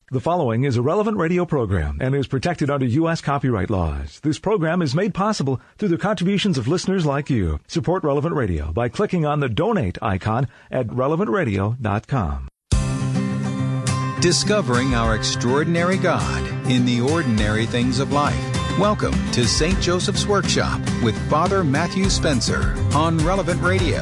The following is a relevant radio program and is protected under U.S. copyright laws. This program is made possible through the contributions of listeners like you. Support Relevant Radio by clicking on the donate icon at relevantradio.com. Discovering our extraordinary God in the ordinary things of life. Welcome to St. Joseph's Workshop with Father Matthew Spencer on Relevant Radio.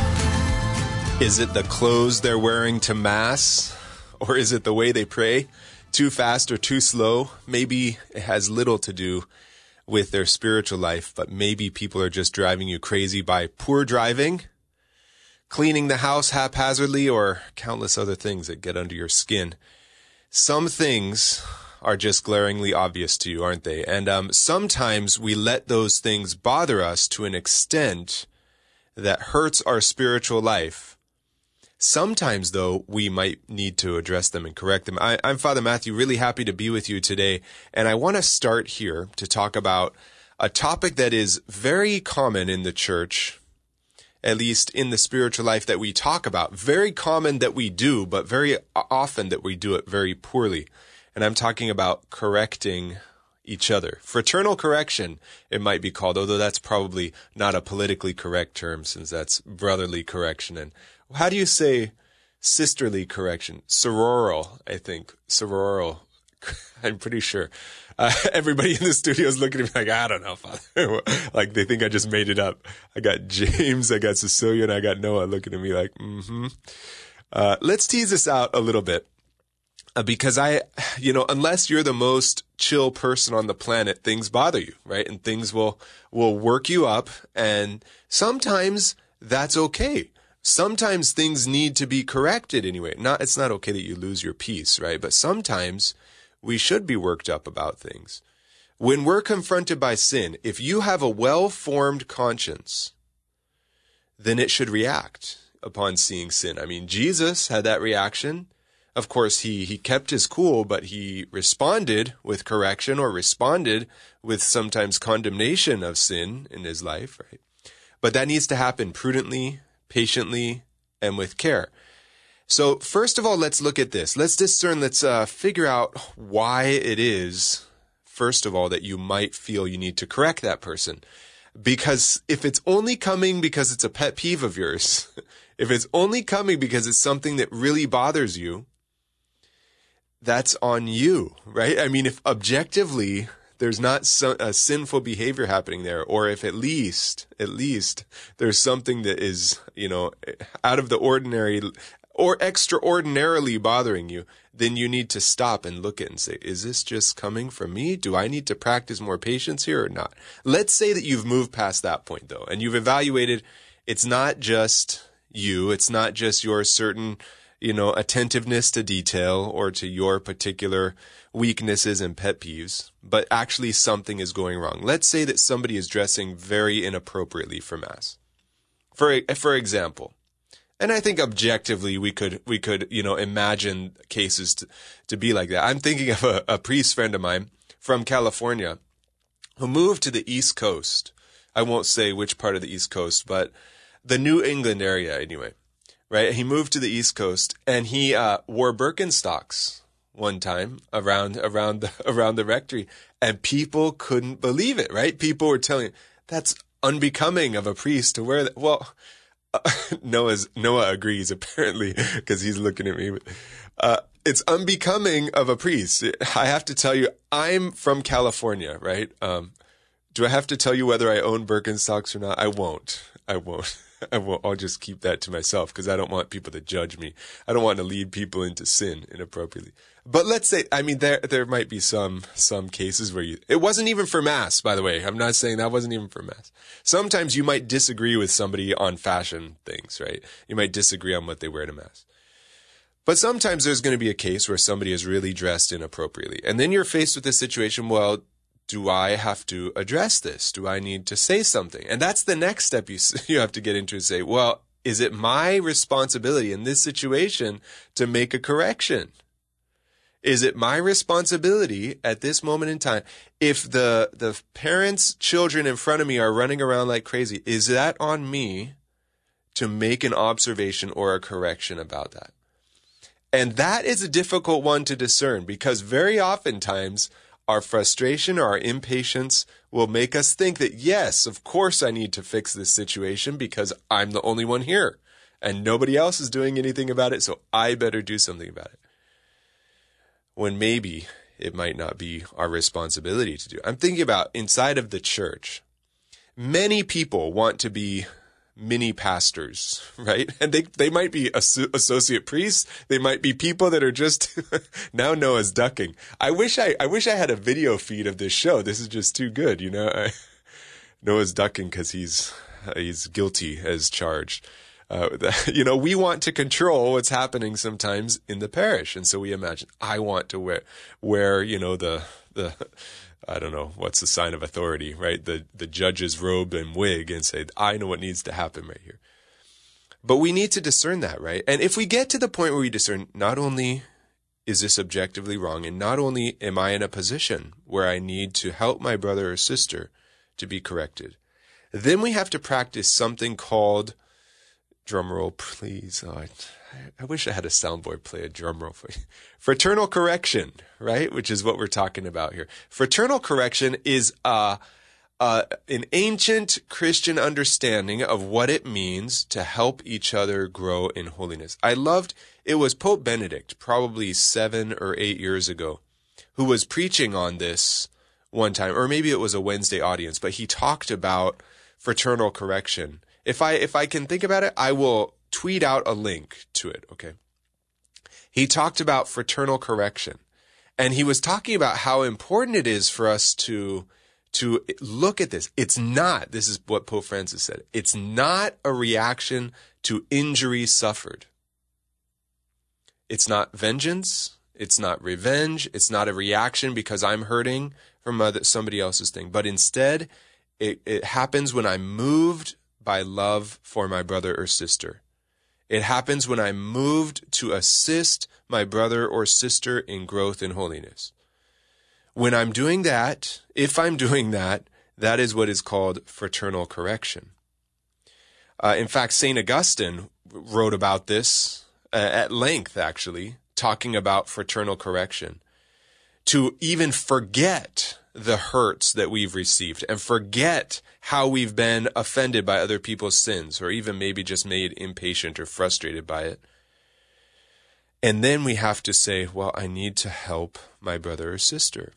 Is it the clothes they're wearing to Mass? Or is it the way they pray? Too fast or too slow? Maybe it has little to do with their spiritual life, but maybe people are just driving you crazy by poor driving, cleaning the house haphazardly, or countless other things that get under your skin. Some things are just glaringly obvious to you, aren't they? And sometimes we let those things bother us to an extent that hurts our spiritual life. Sometimes, though, we might need to address them and correct them. I'm Father Matthew, really happy to be with you today. And I want to start here to talk about a topic that is very common in the church, at least in the spiritual life that we talk about. Very common that we do, but very often that we do it very poorly. And I'm talking about correcting each other. Fraternal correction, it might be called, although that's probably not a politically correct term since that's brotherly correction. And how do you say sisterly correction? Sororal, I think. Sororal. I'm pretty sure. Everybody in the studio is looking at me like, I don't know, Father. Like they think I just made it up. I got James, I got Cecilia, and I got Noah looking at me like, Let's tease this out a little bit. Because unless you're the most chill person on the planet, things bother you, right? And things will work you up. And sometimes that's okay. Sometimes things need to be corrected anyway. It's not okay that you lose your peace, right? But sometimes we should be worked up about things. When we're confronted by sin, if you have a well-formed conscience, then it should react upon seeing sin. I mean, Jesus had that reaction. Of course, he kept his cool, but he responded with correction or responded with sometimes condemnation of sin in his life, right? But that needs to happen prudently, patiently, and with care. So first of all, let's look at this. Let's discern, let's figure out why it is, first of all, that you might feel you need to correct that person. Because if it's only coming because it's a pet peeve of yours, if it's only coming because it's something that really bothers you, that's on you, right? I mean, if objectively there's not a sinful behavior happening there, or if at least there's something that is, out of the ordinary or extraordinarily bothering you, then you need to stop and look at it and say, is this just coming from me? Do I need to practice more patience here or not? Let's say that you've moved past that point, though, and you've evaluated it's not just you, it's not just your certain attentiveness to detail or to your particular weaknesses and pet peeves, but actually something is going wrong. Let's say that somebody is dressing very inappropriately for Mass. For example, and I think objectively we could imagine cases to be like that. I'm thinking of a priest friend of mine from California who moved to the East Coast. I won't say which part of the East Coast, but the New England area anyway. Right, he moved to the East Coast, and he wore Birkenstocks one time around the rectory, and people couldn't believe it. Right, people were telling him, that's unbecoming of a priest to wear that. Well, Noah agrees apparently because he's looking at me. It's unbecoming of a priest. I have to tell you, I'm from California, right? Do I have to tell you whether I own Birkenstocks or not? I won't. I'll just keep that to myself because I don't want people to judge me. I don't want to lead people into sin inappropriately. But let's say, I mean, there might be some cases where it wasn't even for Mass, by the way. I'm not saying that wasn't even for Mass. Sometimes you might disagree with somebody on fashion things, right? You might disagree on what they wear to Mass. But sometimes there's going to be a case where somebody is really dressed inappropriately. And then you're faced with this situation, well, do I have to address this? Do I need to say something? And that's the next step you have to get into and say, well, is it my responsibility in this situation to make a correction? Is it my responsibility at this moment in time? If the parents' children in front of me are running around like crazy, is that on me to make an observation or a correction about that? And that is a difficult one to discern because very oftentimes our frustration or our impatience will make us think that, yes, of course I need to fix this situation because I'm the only one here and nobody else is doing anything about it, so I better do something about it. When maybe it might not be our responsibility to do. I'm thinking about inside of the church. Many people want to be mini pastors, right? And they might be associate priests. They might be people that are just now Noah's ducking. I wish I had a video feed of this show. This is just too good, you know. Noah's ducking because he's guilty as charged. You know, we want to control what's happening sometimes in the parish, and so we imagine I want to wear you know the I don't know, what's the sign of authority, right? The judge's robe and wig and say, I know what needs to happen right here. But we need to discern that, right? And if we get to the point where we discern, not only is this objectively wrong, and not only am I in a position where I need to help my brother or sister to be corrected, then we have to practice something called, drumroll please, I wish I had a soundboard play a drum roll for you. Fraternal correction, right? Which is what we're talking about here. Fraternal correction is an ancient Christian understanding of what it means to help each other grow in holiness. It was Pope Benedict, probably 7 or 8 years ago, who was preaching on this one time, or maybe it was a Wednesday audience, but he talked about fraternal correction. If I can think about it, I will tweet out a link to it, okay? He talked about fraternal correction, and he was talking about how important it is for us to look at this. This is what Pope Francis said, it's not a reaction to injuries suffered. It's not vengeance, it's not revenge, it's not a reaction because I'm hurting from somebody else's thing, but instead, it happens when I'm moved by love for my brother or sister. It happens when I'm moved to assist my brother or sister in growth in holiness. When I'm doing that, if I'm doing that, that is what is called fraternal correction. In fact, St. Augustine wrote about this at length, actually, talking about fraternal correction. To even forget the hurts that we've received and forget how we've been offended by other people's sins, or even maybe just made impatient or frustrated by it. And then we have to say, well, I need to help my brother or sister.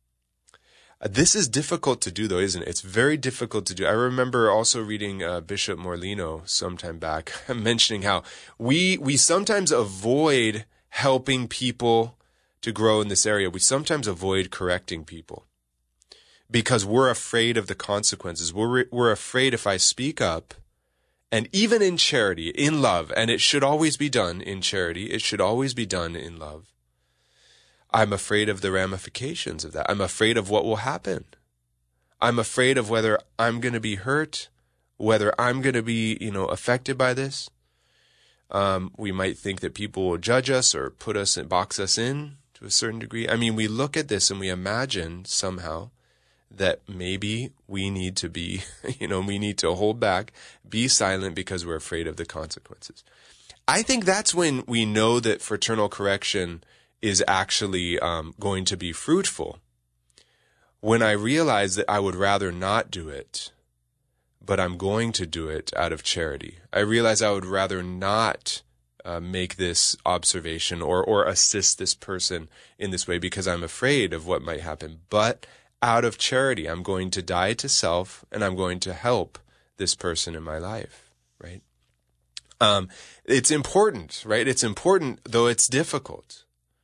This is difficult to do, though, isn't it? It's very difficult to do. I remember also reading Bishop Morlino sometime back, mentioning how we sometimes avoid helping people to grow in this area. We sometimes avoid correcting people because we're afraid of the consequences. We're afraid if I speak up, and even in charity, in love, and it should always be done in charity, it should always be done in love, I'm afraid of the ramifications of that. I'm afraid of what will happen. I'm afraid of whether I'm going to be hurt, whether I'm going to be, affected by this. We might think that people will judge us or put us and box us in to a certain degree. I mean, we look at this and we imagine somehow that maybe we need to be, we need to hold back, be silent because we're afraid of the consequences. I think that's when we know that fraternal correction is actually going to be fruitful. When I realize that I would rather not do it, but I'm going to do it out of charity. I realize I would rather not make this observation or assist this person in this way because I'm afraid of what might happen. But out of charity, I'm going to die to self and I'm going to help this person in my life, right? It's important, right? It's important, though it's difficult.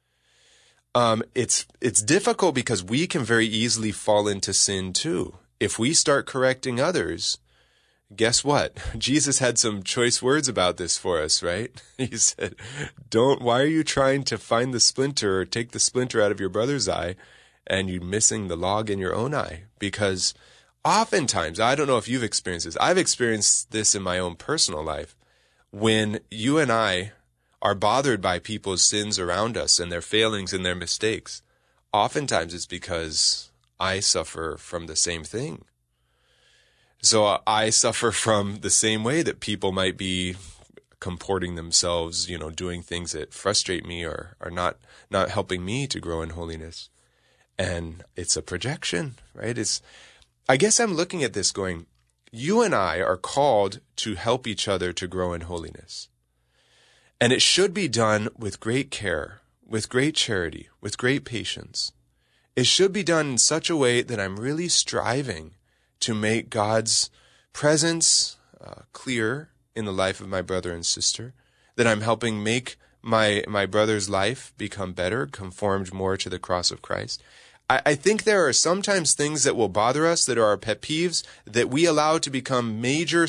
It's difficult because we can very easily fall into sin too. If we start correcting others, guess what? Jesus had some choice words about this for us, right? He said, why are you trying to find the splinter or take the splinter out of your brother's eye and you're missing the log in your own eye? Because oftentimes, I don't know if you've experienced this, I've experienced this in my own personal life, when you and I are bothered by people's sins around us and their failings and their mistakes, oftentimes it's because I suffer from the same thing. So I suffer from the same way that people might be comporting themselves, doing things that frustrate me or are not helping me to grow in holiness. And it's a projection, right? I guess I'm looking at this going, you and I are called to help each other to grow in holiness. And it should be done with great care, with great charity, with great patience. It should be done in such a way that I'm really striving to make God's presence clear in the life of my brother and sister, that I'm helping make my brother's life become better, conformed more to the cross of Christ. I think there are sometimes things that will bother us that are our pet peeves that we allow to become major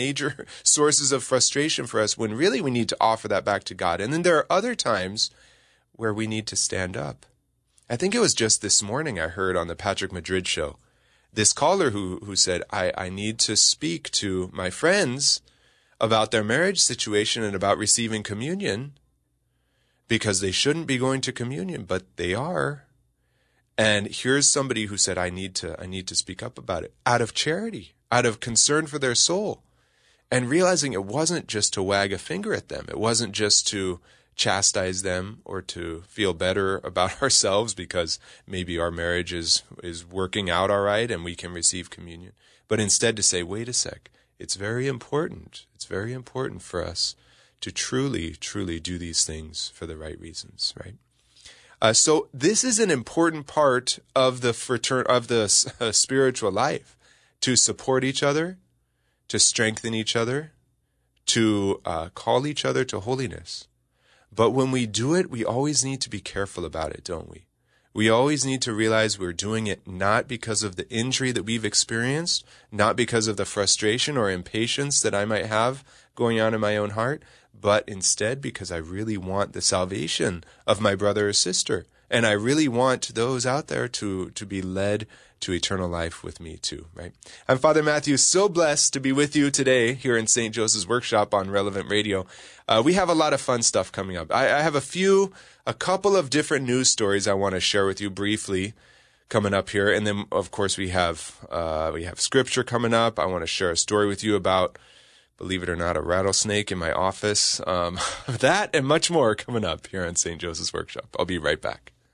sources of frustration for us when really we need to offer that back to God. And then there are other times where we need to stand up. I think it was just this morning I heard on the Patrick Madrid show, this caller who said, I need to speak to my friends about their marriage situation and about receiving communion because they shouldn't be going to communion, but they are. And here's somebody who said, I need to speak up about it out of charity, out of concern for their soul, and realizing it wasn't just to wag a finger at them. It wasn't just to chastise them or to feel better about ourselves because maybe our marriage is working out all right and we can receive communion, but instead to say, wait a sec, it's very important. It's very important for us to truly, truly do these things for the right reasons, right? So this is an important part of the spiritual life, to support each other, to strengthen each other, to call each other to holiness. But when we do it, we always need to be careful about it, don't we? We always need to realize we're doing it not because of the injury that we've experienced, not because of the frustration or impatience that I might have going on in my own heart, but instead because I really want the salvation of my brother or sister. And I really want those out there to be led to eternal life with me too, right? I'm Father Matthew, so blessed to be with you today here in St. Joseph's Workshop on Relevant Radio. We have a lot of fun stuff coming up. I have a couple of different news stories I want to share with you briefly coming up here. And then, of course, we have scripture coming up. I want to share a story with you about, believe it or not, a rattlesnake in my office. That and much more coming up here on St. Joseph's Workshop. I'll be right back.